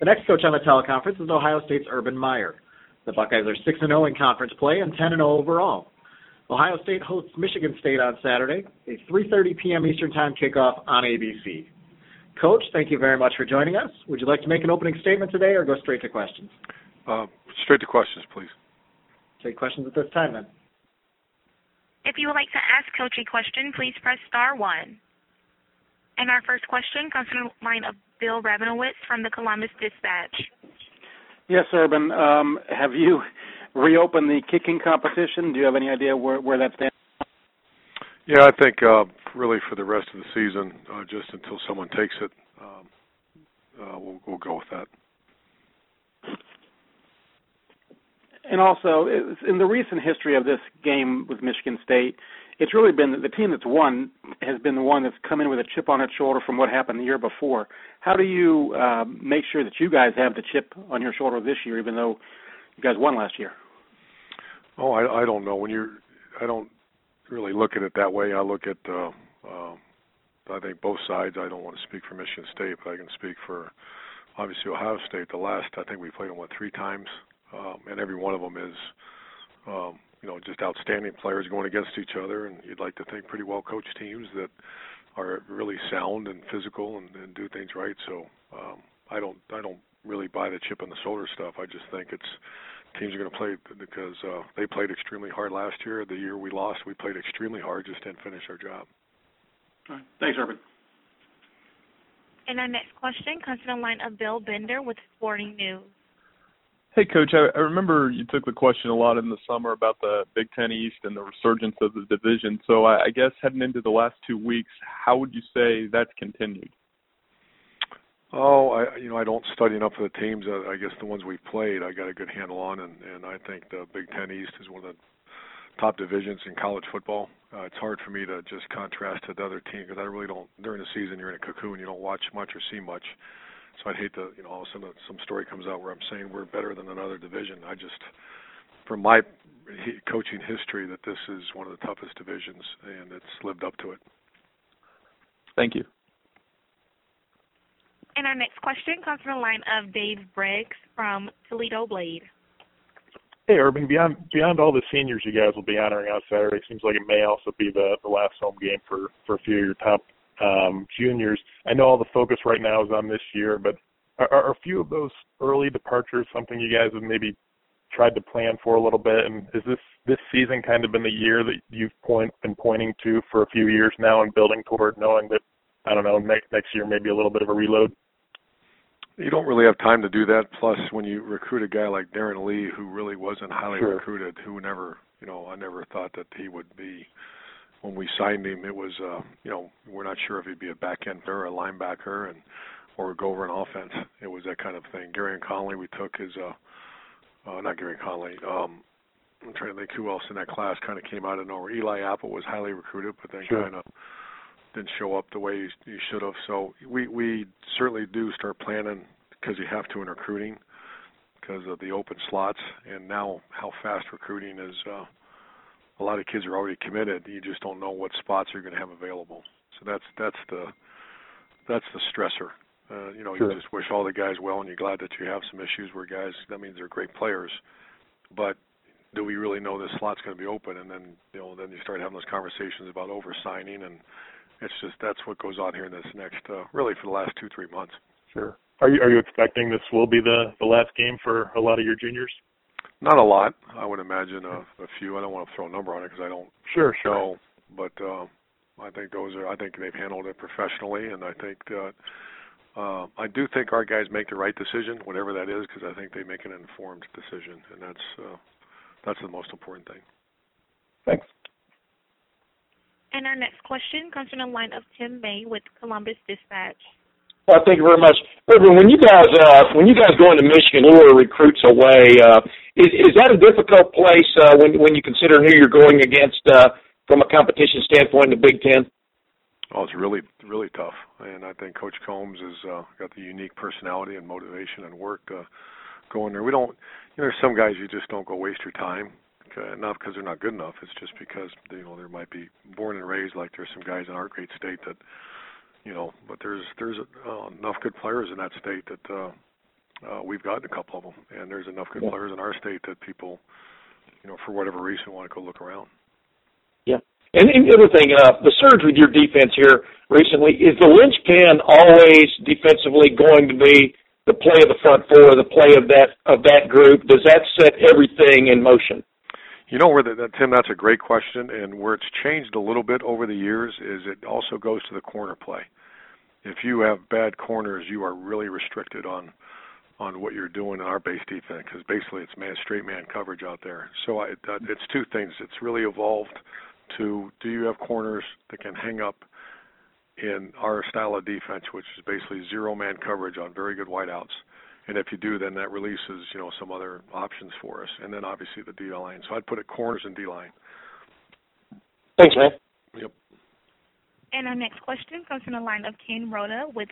The next coach on the teleconference is Ohio State's Urban Meyer. The Buckeyes are 6-0 in conference play and 10-0 overall. Ohio State hosts Michigan State on Saturday, a 3:30 p.m. Eastern Time kickoff on ABC. Coach, thank you very much for joining us. Would you like to make an opening statement today or go straight to questions? Straight to questions, please. Take questions at this time, then. If you would like to ask Coach a question, please press star 1. And our first question comes from the line of Bill Rabinowitz from the Columbus Dispatch. Yes, Urban. Have you reopened the kicking competition? Do you have any idea where that stands? Yeah, I think really for the rest of the season, just until someone takes it, we'll go with that. And also, in the recent history of this game with Michigan State, it's really been the team that's won has been the one that's come in with a chip on its shoulder from what happened the year before. How do you make sure that you guys have the chip on your shoulder this year, even though you guys won last year? Oh, I don't know. I don't really look at it that way. I look at I think both sides. I don't want to speak for Michigan State, but I can speak for obviously Ohio State. The last, I think we played them 3 times. And every one of them is, just outstanding players going against each other. And you'd like to think pretty well-coached teams that are really sound and physical and do things right. So I don't really buy the chip on the shoulder stuff. I just think teams are going to play because they played extremely hard last year. The year we lost, we played extremely hard, just didn't finish our job. All right. Thanks, Urban. And our next question comes from the line of Bill Bender with Sporting News. Hey, Coach, I remember you took the question a lot in the summer about the Big Ten East and the resurgence of the division. So I guess heading into the last 2 weeks, how would you say that's continued? Oh, I don't study enough of the teams. I guess the ones we've played, I got a good handle on, and I think the Big Ten East is one of the top divisions in college football. It's hard for me to just contrast to the other team because I really don't. During the season, you're in a cocoon. You don't watch much or see much. So I'd hate to, all of a sudden some story comes out where I'm saying we're better than another division. I just, from my coaching history, that this is one of the toughest divisions, and it's lived up to it. Thank you. And our next question comes from the line of Dave Briggs from Toledo Blade. Hey, Urban, beyond all the seniors you guys will be honoring on Saturday, it seems like it may also be the last home game for a few of your top juniors. I know all the focus right now is on this year, but are a few of those early departures something you guys have maybe tried to plan for a little bit? And is this season kind of been the year that you've been pointing to for a few years now and building toward, knowing that, I don't know, next year maybe a little bit of a reload? You don't really have time to do that. Plus, when you recruit a guy like Darren Lee, who really wasn't highly recruited, who never, I never thought that he would be. When we signed him, it was, we're not sure if he'd be a back end or a linebacker or go over an offense. It was that kind of thing. Gary Conley, we took his, not Gary Conley. I'm trying to think who else in that class kind of came out of nowhere. Eli Apple was highly recruited, but then kind of didn't show up the way he should have. So we certainly do start planning because you have to in recruiting because of the open slots and now how fast recruiting is. A lot of kids are already committed. You just don't know what spots you're going to have available. So that's the stressor. You just wish all the guys well, and you're glad that you have some issues where guys. That means they're great players, but do we really know this slot's going to be open? And then then you start having those conversations about oversigning, and it's just that's what goes on here in this next really for the last 2-3 months. Sure. Are you expecting this will be the last game for a lot of your juniors? Not a lot. I would imagine a few. I don't want to throw a number on it because I don't know. But I think they've handled it professionally, and I think I do think our guys make the right decision, whatever that is, because I think they make an informed decision, and that's the most important thing. Thanks. And our next question comes from the line of Tim May with Columbus Dispatch. Thank you very much. Urban, when you guys go into Michigan, lure recruits away, is that a difficult place when you consider who you're going against from a competition standpoint in the Big Ten? Oh, it's really, really tough. And I think Coach Combs has got the unique personality and motivation and work going there. We don't, there's some guys you just don't go waste your time. Not because they're not good enough. It's just because there might be born and raised like there's some guys in our great state that, but there's enough good players in that state that we've gotten a couple of them, and there's enough good players in our state that people, for whatever reason, want to go look around. Yeah. And the other thing, the surge with your defense here recently, is the linchpin always defensively going to be the play of the front four, the play of that group? Does that set everything in motion? Tim, that's a great question, and where it's changed a little bit over the years is it also goes to the corner play. If you have bad corners, you are really restricted on what you're doing in our base defense, because basically it's straight man coverage out there. So it's two things. It's really evolved to, do you have corners that can hang up in our style of defense, which is basically zero-man coverage on very good wideouts. And if you do, then that releases, some other options for us. And then obviously the D-line. So I'd put it corners and D-line. Thanks, man. Yep. And our next question comes from the line of Ken Rhoda with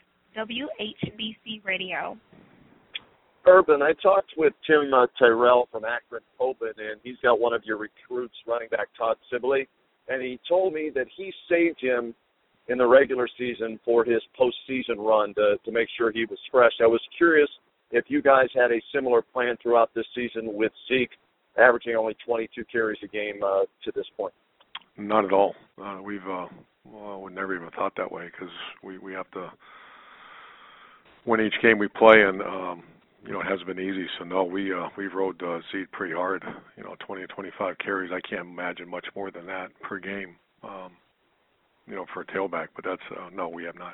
WHBC Radio. Urban, I talked with Tim Tyrell from Akron-Open, and he's got one of your recruits, running back Todd Sibley, and he told me that he saved him in the regular season for his postseason run to make sure he was fresh. I was curious if you guys had a similar plan throughout this season with Zeke averaging only 22 carries a game to this point. Not at all. We never even thought that way, because we have to win each game we play, and it hasn't been easy. So no, we've rode Zeke pretty hard. 20 to 25 carries. I can't imagine much more than that per game. For a tailback, but that's no, we have not.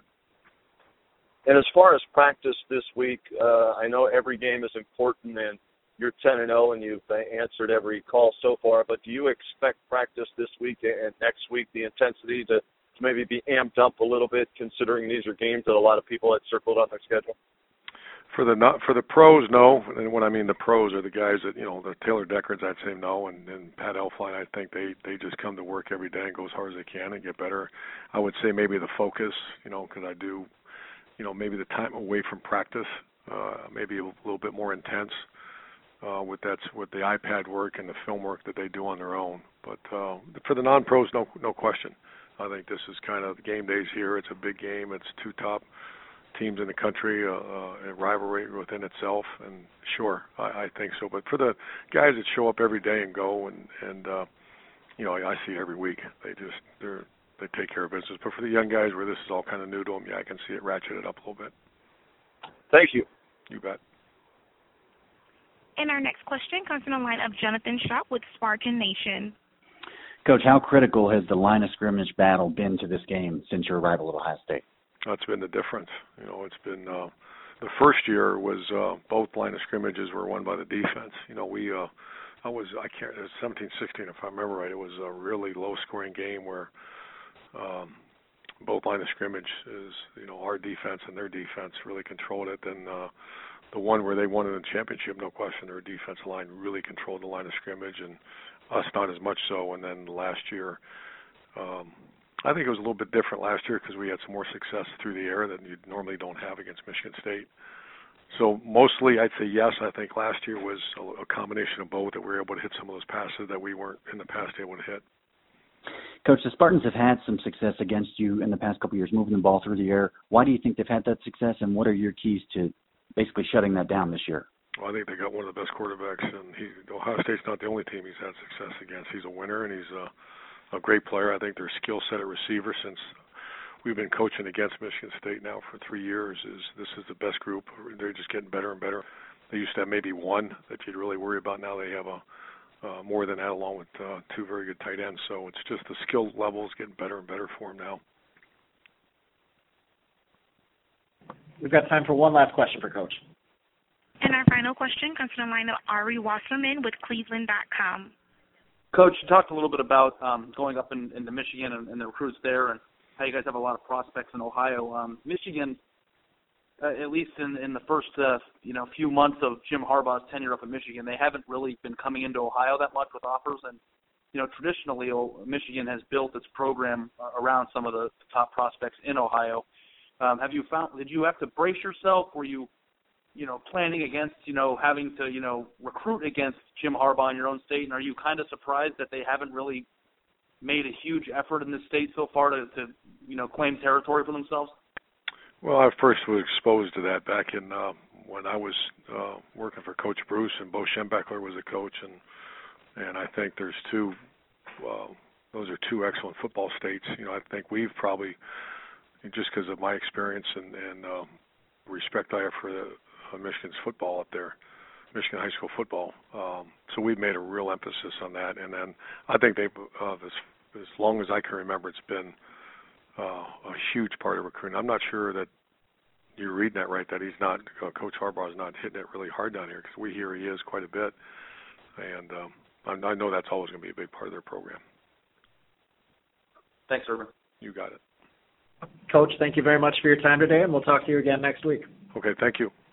And as far as practice this week, I know every game is important, and you're 10-0, and you've answered every call so far. But do you expect practice this week and next week, the intensity to maybe be amped up a little bit, considering these are games that a lot of people had circled on their schedule? For the pros, no. And when I mean the pros are the guys that, the Taylor Deckards, I'd say no, and Pat Elflein, I think they just come to work every day and go as hard as they can and get better. I would say maybe the focus, because I do, maybe the time away from practice, maybe a little bit more intense with the iPad work and the film work that they do on their own. But for the non-pros, no question. I think this is kind of the game days here. It's a big game. It's two top teams in the country, a rivalry within itself, and sure, I think so. But for the guys that show up every day and go, and I see every week, they take care of business. But for the young guys where this is all kind of new to them, I can see it ratcheted up a little bit. Thank you. You bet. And our next question comes from the line of Jonathan Schott with Spartan Nation. Coach, how critical has the line of scrimmage battle been to this game since your arrival at Ohio State? That's been the difference. It's been the first year was both line of scrimmages were won by the defense. It was 17-16 if I remember right. It was a really low-scoring game where both line of scrimmage is our defense and their defense really controlled it. Then the one where they won in the championship, no question, their defensive line really controlled the line of scrimmage, and us not as much so. And then last year. I think it was a little bit different last year because we had some more success through the air that you normally don't have against Michigan State. So mostly I'd say yes. I think last year was a combination of both, that we were able to hit some of those passes that we weren't in the past able to hit. Coach, the Spartans have had some success against you in the past couple of years, moving the ball through the air. Why do you think they've had that success, and what are your keys to basically shutting that down this year? Well, I think they got one of the best quarterbacks, and Ohio State's not the only team he's had success against. He's a winner, and he's a great player. I think their skill set at receiver, since we've been coaching against Michigan State now for 3 years, this is the best group. They're just getting better and better. They used to have maybe one that you'd really worry about. Now they have more than that, along with two very good tight ends. So it's just the skill level is getting better and better for them now. We've got time for one last question for Coach. And our final question comes from the line of Ari Wasserman with Cleveland.com. Coach, you talked a little bit about going up into Michigan and the recruits there, and how you guys have a lot of prospects in Ohio. Michigan, at least in the first few months of Jim Harbaugh's tenure up at Michigan, they haven't really been coming into Ohio that much with offers. And traditionally, Michigan has built its program around some of the top prospects in Ohio. Did you have to brace yourself? Were you planning against, having to, recruit against Jim Harbaugh in your own state? And are you kind of surprised that they haven't really made a huge effort in this state so far to claim territory for themselves? Well, I first was exposed to that back in when I was working for Coach Bruce, and Bo Schembechler was a coach, and I think there's those are two excellent football states. I think we've probably, just because of my experience and respect I have for Michigan's football up there, Michigan high school football. So we've made a real emphasis on that, and then I think they've, as long as I can remember, it's been a huge part of recruiting. I'm not sure that you're reading that right, that he's not, Coach Harbaugh is not hitting it really hard down here, because we hear he is quite a bit, and I know that's always going to be a big part of their program. Thanks, Urban. You got it. Coach, thank you very much for your time today, and we'll talk to you again next week. Okay, thank you.